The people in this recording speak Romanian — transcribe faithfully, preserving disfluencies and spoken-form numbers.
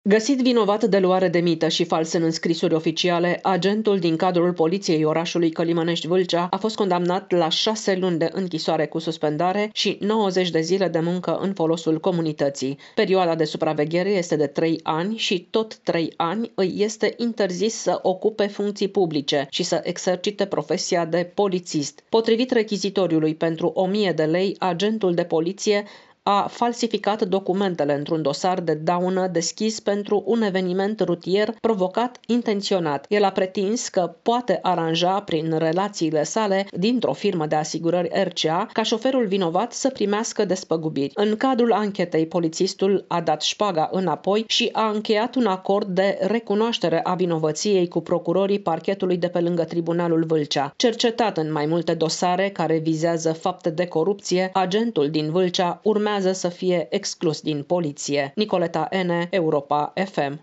Găsit vinovat de luare de mită și fals în înscrisuri oficiale, agentul din cadrul poliției orașului Călimănești-Vâlcea a fost condamnat la șase luni de închisoare cu suspendare și nouăzeci de zile de muncă în folosul comunității. Perioada de supraveghere este de trei ani și tot trei ani îi este interzis să ocupe funcții publice și să exercite profesia de polițist. Potrivit rechizitoriului pentru o mie de lei, agentul de poliție a falsificat documentele într-un dosar de daună deschis pentru un eveniment rutier provocat intenționat. El a pretins că poate aranja prin relațiile sale dintr-o firmă de asigurări R C A ca șoferul vinovat să primească despăgubiri. În cadrul anchetei, polițistul a dat șpaga înapoi și a încheiat un acord de recunoaștere a vinovăției cu procurorii parchetului de pe lângă Tribunalul Vâlcea. Cercetat în mai multe dosare care vizează fapte de corupție, agentul din Vâlcea urmează să fie exclus din poliție. Nicoleta N, Europa F M.